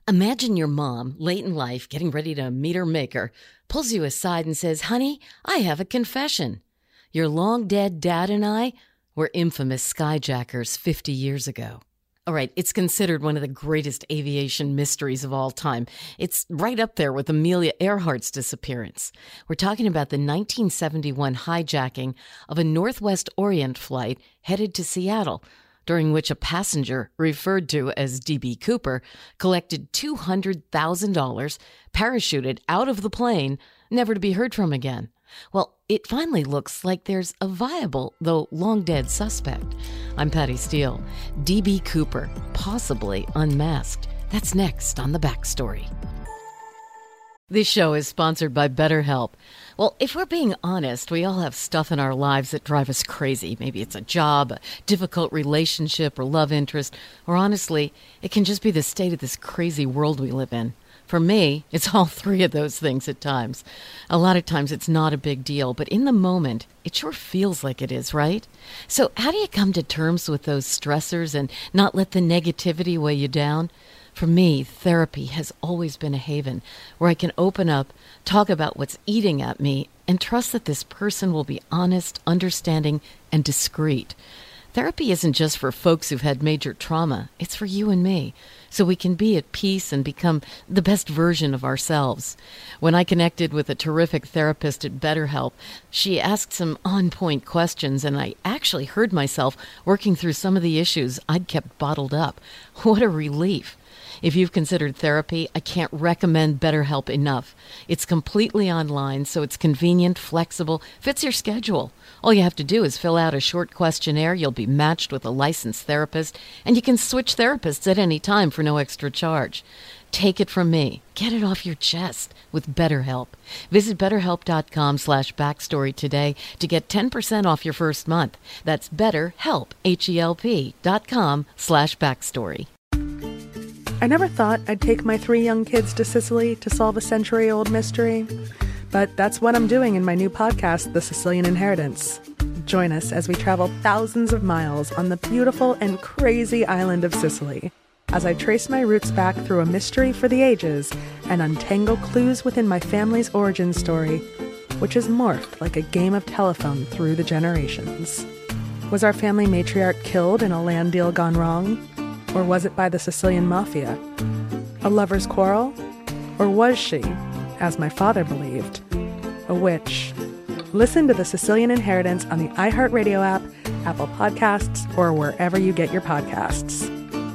Imagine your mom, late in life, getting ready to meet her maker, pulls you aside and says, "Honey, I have a confession. Your long-dead dad and I were infamous skyjackers 50 years ago." All right, it's considered one of the greatest aviation mysteries of all time. It's right up there with Amelia Earhart's disappearance. We're talking about the 1971 hijacking of a Northwest Orient flight headed to Seattle, during which a passenger, referred to as D.B. Cooper, collected $200,000, parachuted out of the plane, never to be heard from again. Well, it finally looks like there's a viable, though long-dead suspect. I'm Patty Steele. D.B. Cooper, possibly unmasked. That's next on The Backstory. This show is sponsored by BetterHelp. Well, if we're being honest, we all have stuff in our lives that drive us crazy. Maybe it's a job, a difficult relationship, or love interest, or honestly, it can just be the state of this crazy world we live in. For me, it's all three of those things at times. A lot of times it's not a big deal, but in the moment, it sure feels like it is, right? So how do you come to terms with those stressors and not let the negativity weigh you down? For me, therapy has always been a haven where I can open up, talk about what's eating at me, and trust that this person will be honest, understanding, and discreet. Therapy isn't just for folks who've had major trauma. It's for you and me, so we can be at peace and become the best version of ourselves. When I connected with a terrific therapist at BetterHelp, she asked some on-point questions, and I actually heard myself working through some of the issues I'd kept bottled up. What a relief. If you've considered therapy, I can't recommend BetterHelp enough. It's completely online, so it's convenient, flexible, fits your schedule. All you have to do is fill out a short questionnaire. You'll be matched with a licensed therapist, and you can switch therapists at any time for no extra charge. Take it from me. Get it off your chest with BetterHelp. Visit BetterHelp.com/backstory today to get 10% off your first month. That's BetterHelp, HELP.com/backstory. I never thought I'd take my 3 young kids to Sicily to solve a century-old mystery. But that's what I'm doing in my new podcast, The Sicilian Inheritance. Join us as we travel thousands of miles on the beautiful and crazy island of Sicily, as I trace my roots back through a mystery for the ages and untangle clues within my family's origin story, which has morphed like a game of telephone through the generations. Was our family matriarch killed in a land deal gone wrong? Or was it by the Sicilian mafia? A lover's quarrel? Or was she, as my father believed, a witch? Listen to The Sicilian Inheritance on the iHeartRadio app, Apple Podcasts, or wherever you get your podcasts.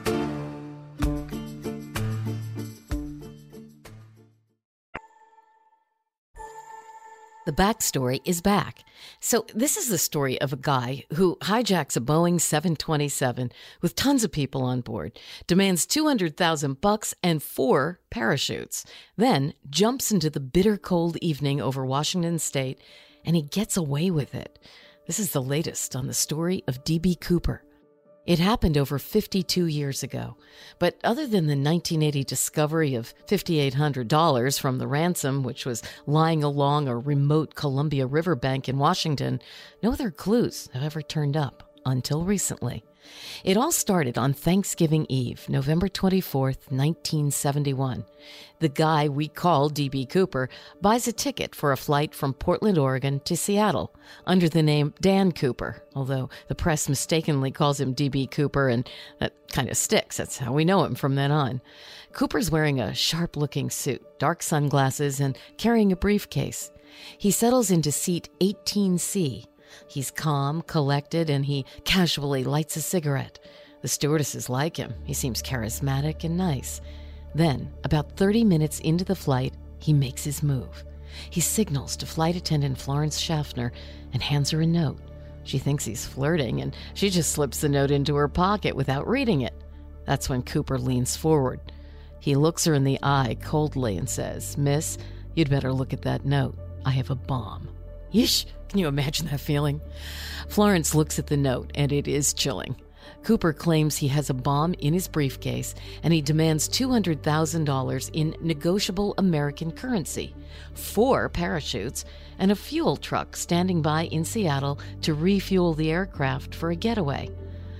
The Backstory is back. So this is the story of a guy who hijacks a Boeing 727 with tons of people on board, demands $200,000 and 4 parachutes, then jumps into the bitter cold evening over Washington State, and he gets away with it. This is the latest on the story of D.B. Cooper. It happened over 52 years ago, but other than the 1980 discovery of $5,800 from the ransom, which was lying along a remote Columbia River bank in Washington, no other clues have ever turned up until recently. It all started on Thanksgiving Eve, November 24th, 1971. The guy we call D.B. Cooper buys a ticket for a flight from Portland, Oregon to Seattle under the name Dan Cooper, although the press mistakenly calls him D.B. Cooper, and that kind of sticks. That's how we know him from then on. Cooper's wearing a sharp-looking suit, dark sunglasses, and carrying a briefcase. He settles into seat 18C. He's calm, collected, and he casually lights a cigarette. The stewardesses like him. He seems charismatic and nice. Then, about 30 minutes into the flight, he makes his move. He signals to flight attendant Florence Schaffner and hands her a note. She thinks he's flirting, and she just slips the note into her pocket without reading it. That's when Cooper leans forward. He looks her in the eye coldly and says, "Miss, you'd better look at that note. I have a bomb." Yeesh, can you imagine that feeling? Florence looks at the note, and it is chilling. Cooper claims he has a bomb in his briefcase, and he demands $200,000 in negotiable American currency, 4 parachutes, and a fuel truck standing by in Seattle to refuel the aircraft for a getaway.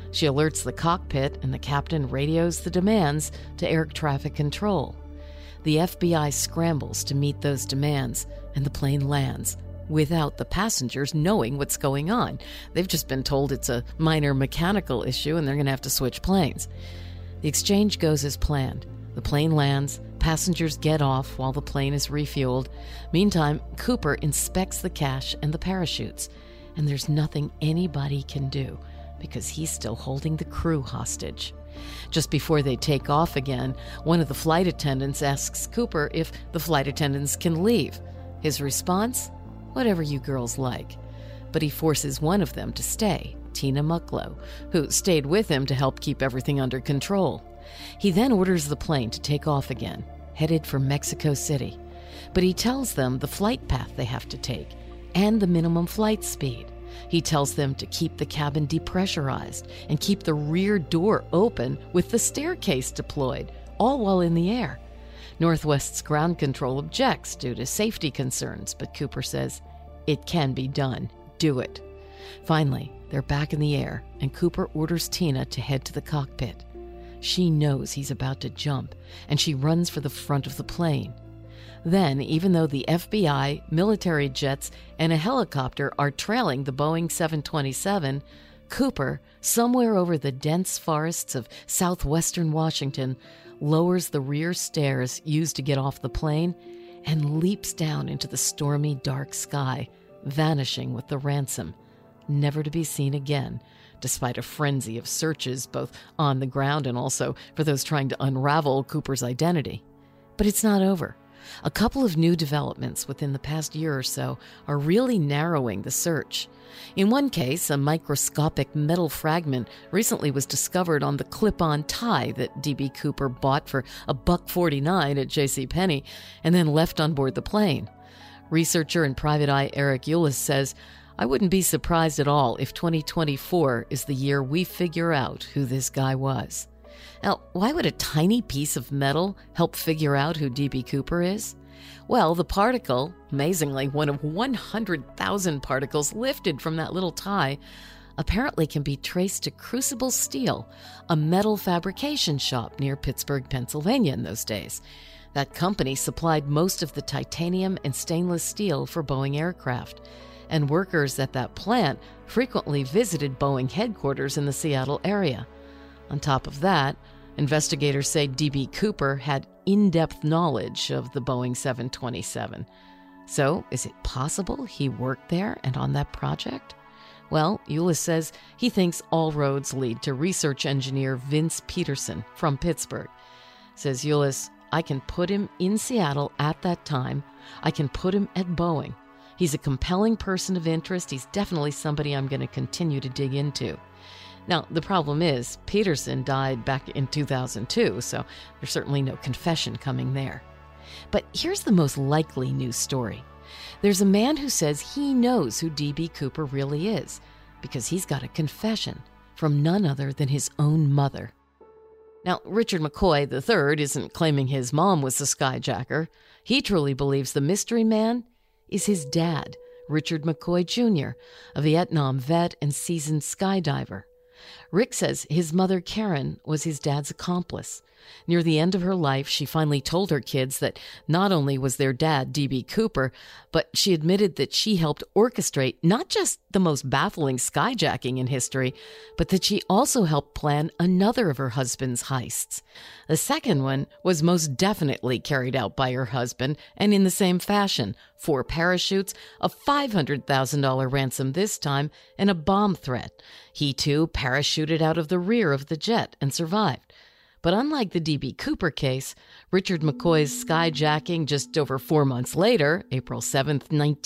She alerts the cockpit, and the captain radios the demands to air traffic control. The FBI scrambles to meet those demands, and the plane lands without the passengers knowing what's going on. They've just been told it's a minor mechanical issue and they're going to have to switch planes. The exchange goes as planned. The plane lands, passengers get off while the plane is refueled. Meantime, Cooper inspects the cache and the parachutes, and there's nothing anybody can do because he's still holding the crew hostage. Just before they take off again, one of the flight attendants asks Cooper if the flight attendants can leave. His response? Whatever you girls like. But he forces one of them to stay, Tina Mucklow, who stayed with him to help keep everything under control. He then orders the plane to take off again, headed for Mexico City. But he tells them the flight path they have to take and the minimum flight speed. He tells them to keep the cabin depressurized and keep the rear door open with the staircase deployed, all while in the air. Northwest's ground control objects due to safety concerns, but Cooper says, "It can be done. Do it." Finally, they're back in the air, and Cooper orders Tina to head to the cockpit. She knows he's about to jump, and she runs for the front of the plane. Then, even though the FBI, military jets, and a helicopter are trailing the Boeing 727, Cooper, somewhere over the dense forests of southwestern Washington, lowers the rear stairs used to get off the plane and leaps down into the stormy, dark sky, vanishing with the ransom, never to be seen again, despite a frenzy of searches both on the ground and also for those trying to unravel Cooper's identity. But it's not over. A couple of new developments within the past year or so are really narrowing the search. In one case, a microscopic metal fragment recently was discovered on the clip-on tie that D.B. Cooper bought for $1.49 at JCPenney and then left on board the plane. Researcher and private eye Eric Eulis says, "I wouldn't be surprised at all if 2024 is the year we figure out who this guy was." Now, why would a tiny piece of metal help figure out who D.B. Cooper is? Well, the particle, amazingly one of 100,000 particles lifted from that little tie, apparently can be traced to Crucible Steel, a metal fabrication shop near Pittsburgh, Pennsylvania in those days. That company supplied most of the titanium and stainless steel for Boeing aircraft, and workers at that plant frequently visited Boeing headquarters in the Seattle area. On top of that, investigators say D.B. Cooper had in-depth knowledge of the Boeing 727. So, is it possible he worked there and on that project? Well, Eulis says he thinks all roads lead to research engineer Vince Peterson from Pittsburgh. Says Eulis, "I can put him in Seattle at that time. I can put him at Boeing. He's a compelling person of interest. He's definitely somebody I'm going to continue to dig into." Now, the problem is, Peterson died back in 2002, so there's certainly no confession coming there. But here's the most likely news story. There's a man who says he knows who D.B. Cooper really is, because he's got a confession from none other than his own mother. Now, Richard McCoy III isn't claiming his mom was the skyjacker. He truly believes the mystery man is his dad, Richard McCoy Jr., a Vietnam vet and seasoned skydiver. Rick says his mother, Karen, was his dad's accomplice. Near the end of her life, she finally told her kids that not only was their dad D.B. Cooper, but she admitted that she helped orchestrate not just the most baffling skyjacking in history, but that she also helped plan another of her husband's heists. The second one was most definitely carried out by her husband, and in the same fashion: 4 parachutes, a $500,000 ransom this time, and a bomb threat. He, too, parachuted out of the rear of the jet and survived. But unlike the D.B. Cooper case, Richard McCoy's skyjacking just over 4 months later, April 7,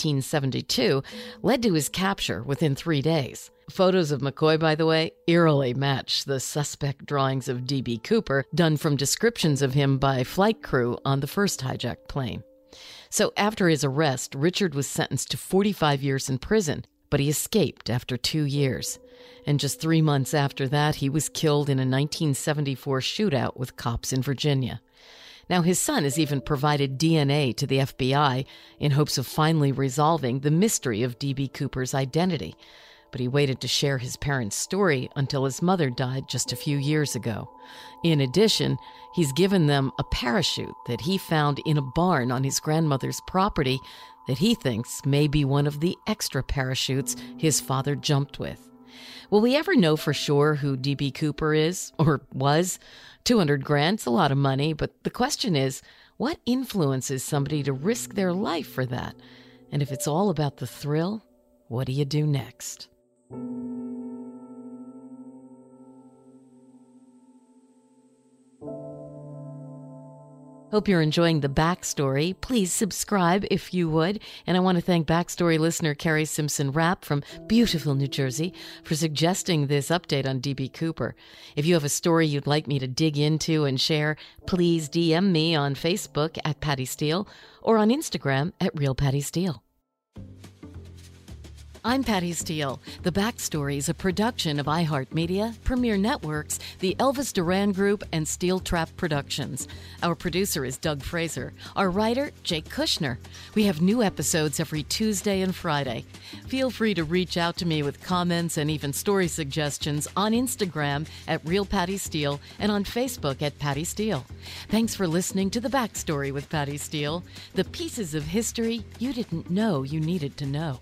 1972, led to his capture within 3 days. Photos of McCoy, by the way, eerily match the suspect drawings of D.B. Cooper done from descriptions of him by flight crew on the first hijacked plane. So after his arrest, Richard was sentenced to 45 years in prison, but he escaped after 2 years. And just 3 months after that, he was killed in a 1974 shootout with cops in Virginia. Now, his son has even provided DNA to the FBI in hopes of finally resolving the mystery of D.B. Cooper's identity. but he waited to share his parents' story until his mother died just a few years ago. In addition, he's given them a parachute that he found in a barn on his grandmother's property that he thinks may be one of the extra parachutes his father jumped with. Will we ever know for sure who D.B. Cooper is, or was? $200,000's a lot of money, but the question is, what influences somebody to risk their life for that? And if it's all about the thrill, what do you do next? Hope you're enjoying the Backstory. Please subscribe if you would. And I want to thank Backstory listener Carrie Simpson-Rapp from beautiful New Jersey for suggesting this update on D.B. Cooper. If you have a story you'd like me to dig into and share, please DM me on Facebook at Patty Steele or on Instagram at Real Patty Steele. I'm Patty Steele. The Backstory is a production of iHeartMedia, Premier Networks, the Elvis Duran Group, and Steel Trap Productions. Our producer is Doug Fraser. Our writer, Jake Kushner. We have new episodes every Tuesday and Friday. Feel free to reach out to me with comments and even story suggestions on Instagram at Real Patty Steele and on Facebook at Patty Steele. Thanks for listening to The Backstory with Patty Steele. The pieces of history you didn't know you needed to know.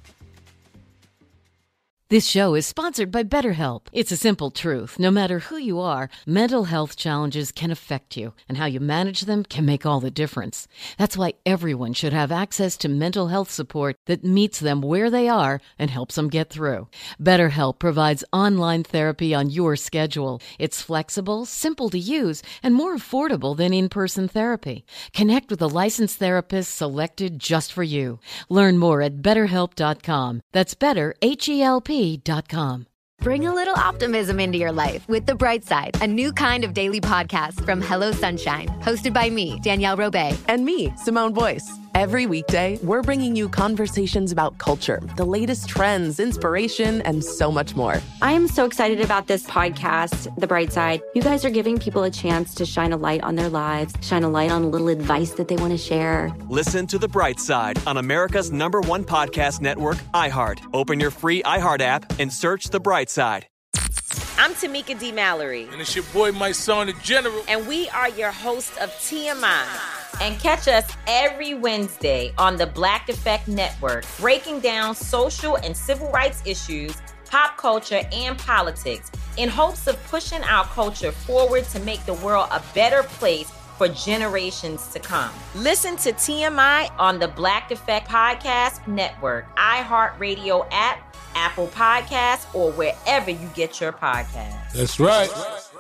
This show is sponsored by BetterHelp. It's a simple truth. No matter who you are, mental health challenges can affect you, and how you manage them can make all the difference. That's why everyone should have access to mental health support that meets them where they are and helps them get through. BetterHelp provides online therapy on your schedule. It's flexible, simple to use, and more affordable than in-person therapy. Connect with a licensed therapist selected just for you. Learn more at BetterHelp.com. That's better, HELP.com. Bring a little optimism into your life with The Bright Side, a new kind of daily podcast from Hello Sunshine, hosted by me, Danielle Robay. And me, Simone Boyce. Every weekday, we're bringing you conversations about culture, the latest trends, inspiration, and so much more. I am so excited about this podcast, The Bright Side. You guys are giving people a chance to shine a light on their lives, shine a light on a little advice that they want to share. Listen to The Bright Side on America's #1 podcast network, iHeart. Open your free iHeart app and search The Bright Side. I'm Tamika D. Mallory. And it's your boy, my son, the General. And we are your hosts of TMI. And catch us every Wednesday on the Black Effect Network, breaking down social and civil rights issues, pop culture, and politics, in hopes of pushing our culture forward to make the world a better place for generations to come. Listen to TMI on the Black Effect Podcast Network, iHeartRadio app, Apple Podcasts, or wherever you get your podcasts. That's right.